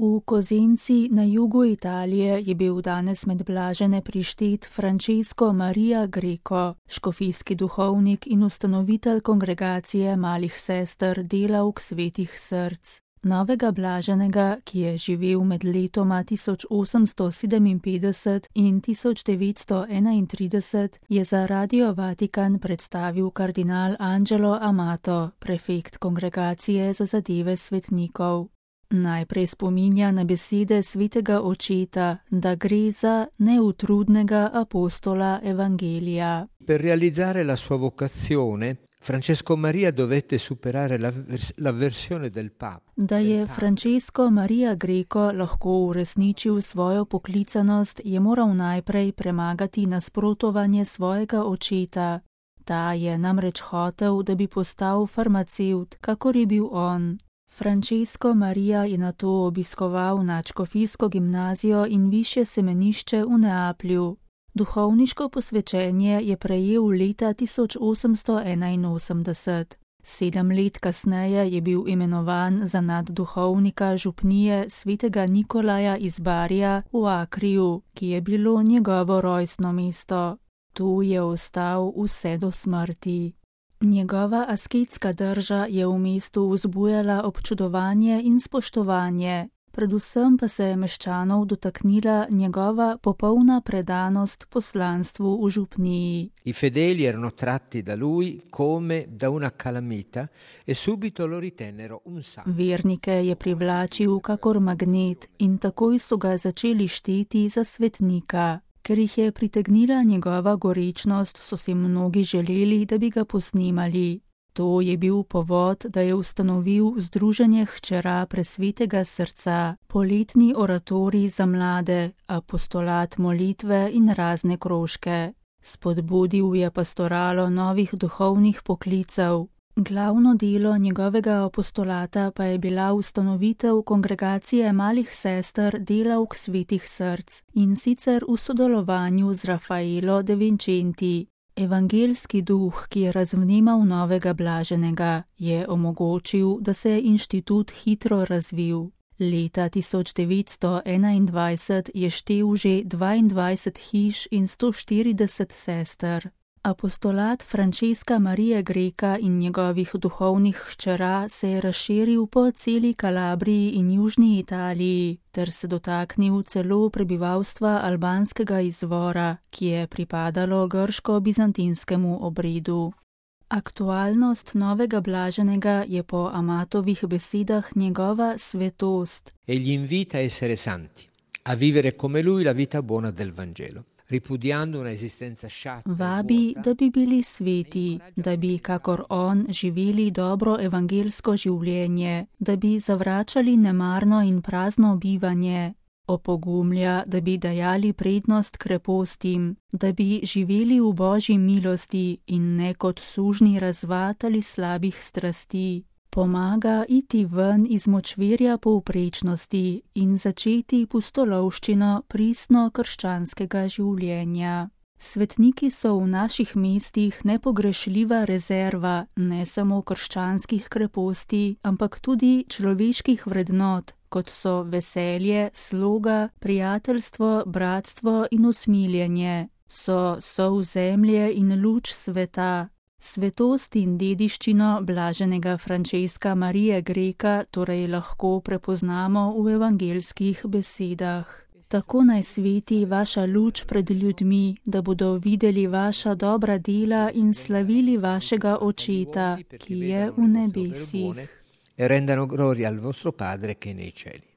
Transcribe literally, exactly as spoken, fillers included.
V Kozenci na jugu Italije je bil danes med blažene prištet Francesco Maria Greco, škofijski duhovnik in ustanovitelj kongregacije malih sester Delavk svetih src. Novega blaženega, ki je živel med letoma tisoč osemsto sedeminpetdeset in tisoč devetsto enaintrideset, je za Radio Vatikan predstavil kardinal Angelo Amato, prefekt kongregacije za zadeve svetnikov. Najprej spominja na besede svetega očeta, da gre za neutrudnega apostola Evangelija. Per realizzare la sua vocazione, Francesco Maria dovette superare l'avversione del Papa. Da je Francesco Maria Greco lahko uresničil svojo poklicanost, je moral najprej premagati nasprotovanje svojega očeta. Ta je namreč hotel, da bi postal farmacevt, kakor je bil on. Francesco Maria je nato obiskoval nadškofijsko gimnazijo in višje semenišče v Neaplju. Duhovniško posvečenje je prejel leta tisoč osemsto enainosemdeset. Sedem let kasneje je bil imenovan za nadduhovnika župnije svetega Nikolaja iz Barija v Akriju, ki je bilo njegovo rojstno mesto. Tu je ostal vse do smrti. Njegova asketska drža je v mestu vzbujala občudovanje in spoštovanje, predvsem pa se je meščanov dotaknila njegova popolna predanost poslanstvu v župniji. I fedeli erano tratti da lui come da una calamita e subito lo ritennero un santo. Vernike je privlačil kakor magnet in takoj so ga začeli šteti za svetnika. Ker jih je pritegnila njegova gorečnost, so si mnogi želeli, da bi ga posnemali. To je bil povod, da je ustanovil Združenje hčera presvetega srca, poletni oratorij za mlade, apostolat molitve in razne krožke. Spodbudil je pastoralo novih duhovnih poklicev. Glavno delo njegovega apostolata pa je bila ustanovitev kongregacije malih sester Delavk svetih src in sicer v sodelovanju z Raffaello de Vincenti. Evangelski duh, ki je razvnemal novega blaženega, je omogočil, da se je inštitut hitro razvil. Leta tisoč devetsto enaindvajset je štel že dvaindvajset hiš in sto štirideset sester. Apostolat Francesca Marie Greca in njegovih duhovnih hčera se je razširil po celi Kalabriji in južni Italiji, ter se dotaknil celo prebivalstva albanskega izvora, ki je pripadalo grško-bizantinskemu obredu. Aktualnost novega blaženega je po Amatovih besedah njegova svetost. Egli invita a essere santi, a vivere come lui la vita buona del Vangelo. Vabi, da bi bili sveti, da bi, kakor on, živeli dobro evangelsko življenje, da bi zavračali nemarno in prazno bivanje, opogumlja, da bi dajali prednost krepostim, da bi živeli v Božji milosti in ne kot sužnji razvad ali slabih strasti. Pomaga iti ven iz močvirja povprečnosti in začeti pustolovščino pristno krščanskega življenja. Svetniki so v naših mestih nepogrešljiva rezerva ne samo krščanskih kreposti, ampak tudi človeških vrednot, kot so veselje, sloga, prijateljstvo, bratstvo in usmiljenje. So sol zemlje in luč sveta. Svetost in dediščino blaženega Francesca Marie Greca torej lahko prepoznamo v evangelskih besedah. Tako naj sveti vaša luč pred ljudmi, da bodo videli vaša dobra dela in slavili vašega Očeta, ki je v nebesih. E rendano gloria al vostro Padre che è nei cieli.